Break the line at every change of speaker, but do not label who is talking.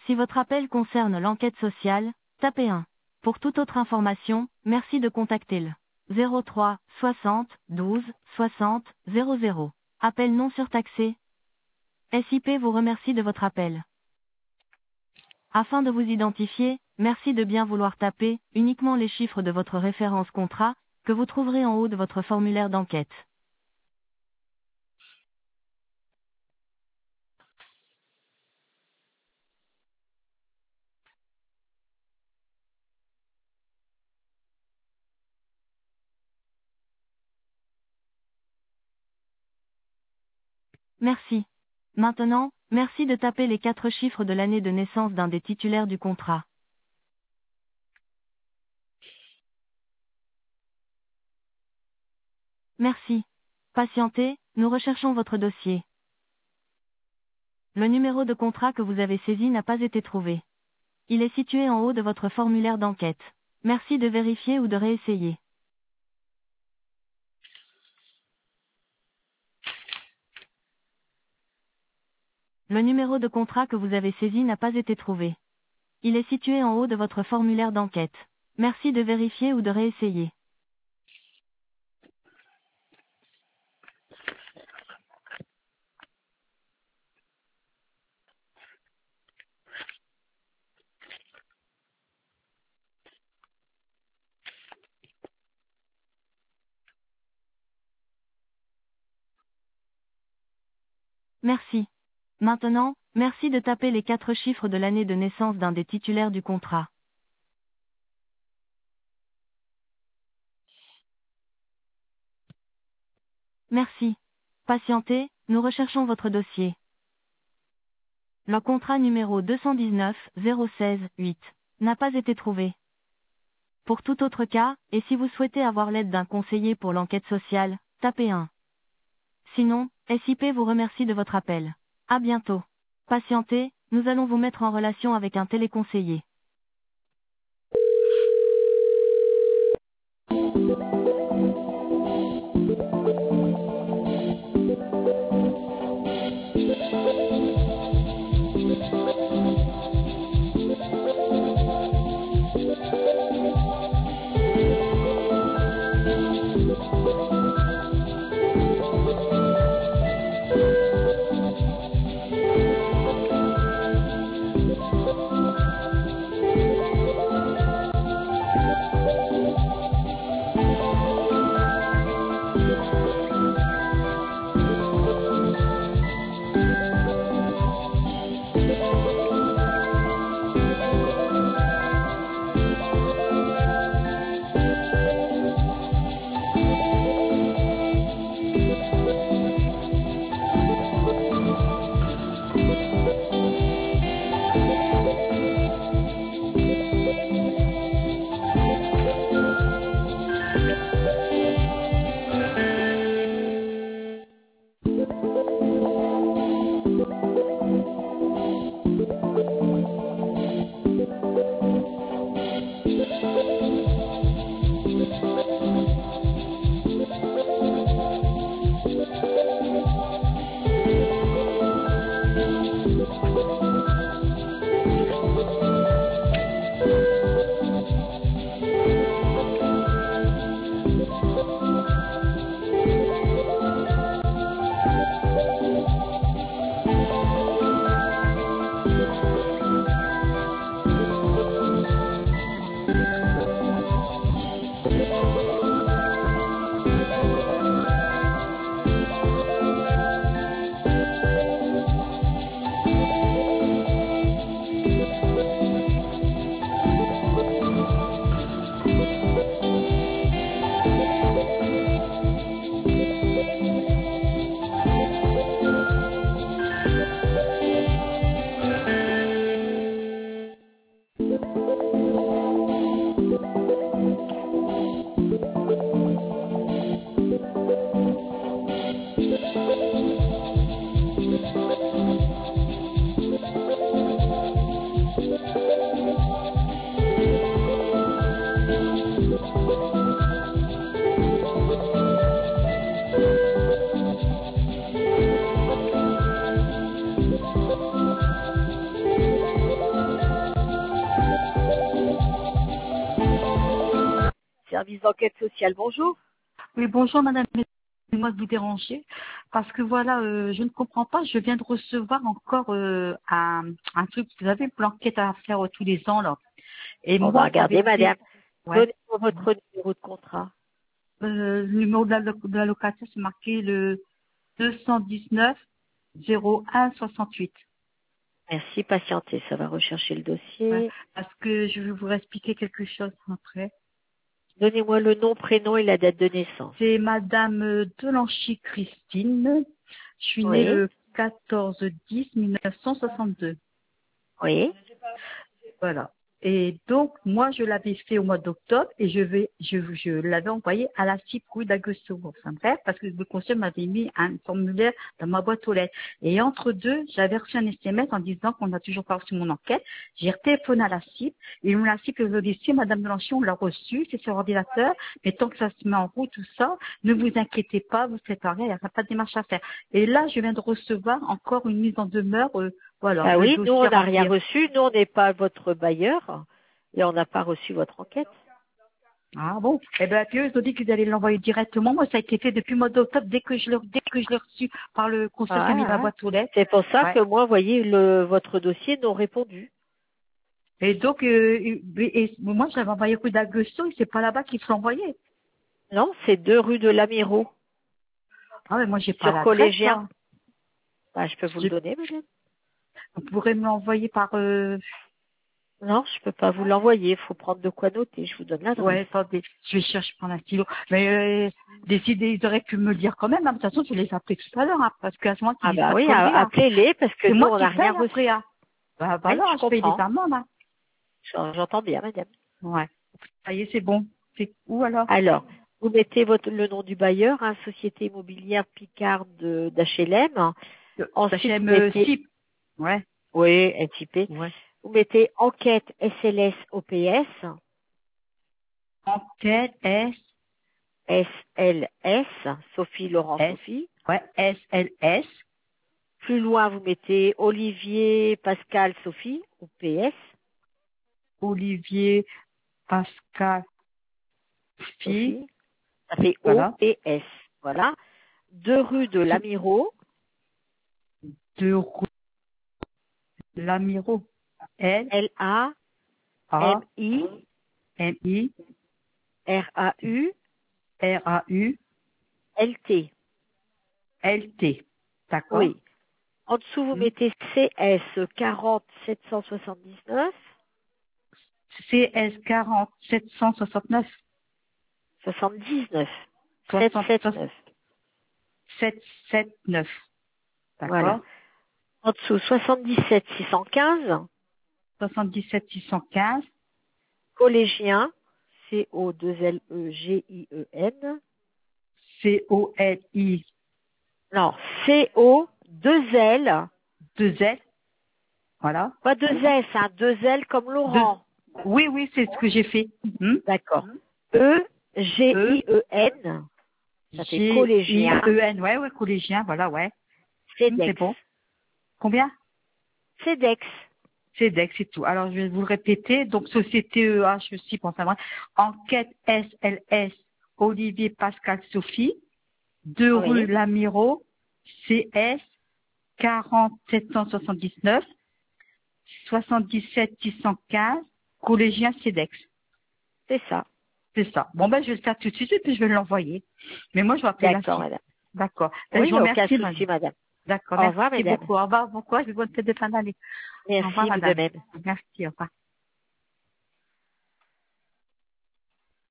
Si votre appel concerne l'enquête sociale, tapez 1. Pour toute autre information, merci de contacter le 03 60 12 60 00. Appel non surtaxé. SIP vous remercie de votre appel. Afin de vous identifier, merci de bien vouloir taper uniquement les chiffres de votre référence contrat, que vous trouverez en haut de votre formulaire d'enquête. Merci. Maintenant, merci de taper les 4 chiffres de l'année de naissance d'un des titulaires du contrat. Merci. Patientez, nous recherchons votre dossier. Le numéro de contrat que vous avez saisi n'a pas été trouvé. Il est situé en haut de votre formulaire d'enquête. Merci de vérifier ou de réessayer. Le numéro de contrat que vous avez saisi n'a pas été trouvé. Il est situé en haut de votre formulaire d'enquête. Merci de vérifier ou de réessayer. Merci. Maintenant, merci de taper les 4 chiffres de l'année de naissance d'un des titulaires du contrat. Merci. Patientez, nous recherchons votre dossier. Le contrat numéro 219 016 8 n'a pas été trouvé. Pour tout autre cas, et si vous souhaitez avoir l'aide d'un conseiller pour l'enquête sociale, tapez 1. Sinon, SIP vous remercie de votre appel. À bientôt. Patientez, nous allons vous mettre en relation avec un téléconseiller.
service d'enquête sociale. Bonjour.
Oui, bonjour madame, excusez-moi de vous déranger, parce que voilà, je ne comprends pas, je viens de recevoir encore un truc, vous savez, pour l'enquête à faire tous les ans, là. Et
On va
moi, j'avais
regarder, madame.
fait, ouais,
Donnez-moi votre numéro de contrat.
le numéro de la location, c'est marqué le 219 01 68.
Merci, patientez. Ça va rechercher le
Ouais,
dossier.
parce que je vais vous expliquer quelque chose après.
Donnez-moi le nom, prénom et la date de naissance.
C'est madame Delanchy Christine. Je suis née
Oui.
le 14-10-1962.
Oui.
Voilà. Et donc, moi, je l'avais fait au mois d'octobre et je l'avais envoyé à la CIP rue d'Augusto, Saint-Père, parce que le conseil m'avait mis un formulaire dans ma boîte aux lettres. Et entre deux, j'avais reçu un SMS en disant qu'on n'a toujours pas reçu mon enquête. J'ai téléphoné à la CIP et la CIP, le dossier, Madame Mélenchon, on l'a reçu, c'est sur ordinateur, mais tant que ça se met en route, tout ça, ne vous inquiétez pas, vous faites rien, il n'y a pas de démarche à faire. Et là, je viens de recevoir encore une mise en demeure, voilà,
Ah
le
oui, nous,
dossier
on
à
n'a rien
remplir.
reçu. Nous, on n'est pas votre bailleur et on n'a pas reçu votre enquête.
Ah bon? Eh bien, puis eux, ils ont dit qu'ils allaient l'envoyer directement. Moi, ça a été fait depuis le mois d'octobre, dès que je l'ai reçu par le consul qui a mis ma
Ah,
boîte aux lettres.
c'est pour ça
Ouais.
que moi, vous voyez, votre dossier non répondu.
Et donc, moi, je l'avais envoyé rue d'Augusto, et c'est pas là-bas qu'il se l'envoyait.
Non, c'est 2 rue de l'Amiraux,
Ah, mais moi, j'ai pas
sur
l'adresse,
collégien.
là.
Bah, je peux vous le
J'ai-
donner, madame.
Vous pourrez me l'envoyer par,
Non, je peux pas vous l'envoyer. Il faut prendre de quoi noter. Je vous donne l'adresse.
ouais, attendez, je vais chercher par un stylo. Mais, décidez, ils auraient pu me le dire quand même, hein. De toute façon, je les ai appelés tout à l'heure, hein, parce qu'à ce moment, ils
Ah
disent
bah
pas de
oui,
conneries, hein.
appelez-les parce que
C'est
nous,
moi
on
qui
n'a rien
paye
reçu.
après, hein. Bah,
Oui,
voilà,
je
je paye les
comprends.
amendes, hein.
J'entends bien, madame.
Ouais. Ça y est, c'est bon. C'est où alors?
Alors, vous mettez le nom du bailleur, hein, Société immobilière Picard d'HLM. Ensuite, vous
T'achètes
mettez,
SIP. Ouais,
oui, NTP.
ouais.
Vous mettez enquête SLS OPS,
Enquête
SLS, Sophie Laurent
S,
Sophie.
ouais, SLS,
Plus loin, vous mettez Olivier Pascal Sophie, OPS,
Olivier Pascal Phi,
Sophie. Ça fait
voilà,
OPS. Voilà. 2 rue de l'Amiraux,
de Rou- Lamiro, L, A,
LAMIRAU,
M, I, R, A, U,
LT.
L, T. D'accord?
Oui. En dessous, vous
Hmm.
mettez CS 40 779
CS 40 769
79
60
779.
779.
Voilà.
D'accord?
En dessous, 77 615
77 615
collégien, CO2LEGIEN.
COLI
Non, CO2L,
2 L. Voilà.
pas 2S, hein, 2L comme
Deux.
Laurent.
Oui, oui, c'est ce que j'ai fait.
D'accord.
E,
EGIEN, ça fait
G, I,
collégien,
E, N. Ouais, ouais, collégien, voilà, ouais. C'est
CEDEX.
bon. Combien?
CEDEX.
C'est Dex, c'est tout. Alors, je vais vous le répéter. Donc, société EH, aussi, pour savoir. Enquête SLS, Olivier Pascal Sophie, 2 rue
Oui,
Lamiro, CS, 40 779, 77 615, collégien CEDEX.
c'est ça.
C'est ça. Bon, ben, je vais le faire tout de suite et puis je vais l'envoyer. Mais moi, je vais appeler la
D'accord,
CIP.
madame.
D'accord. Ben,
Oui,
je
il
vous
n'y a aucun
remercie,
souci,
madame.
madame.
D'accord.
Au revoir,
Merci
madame.
beaucoup. Au revoir. Bon courage et bonne fête de fin d'année. Au revoir,
Merci, vous de
madame.
même.
Merci. Au revoir.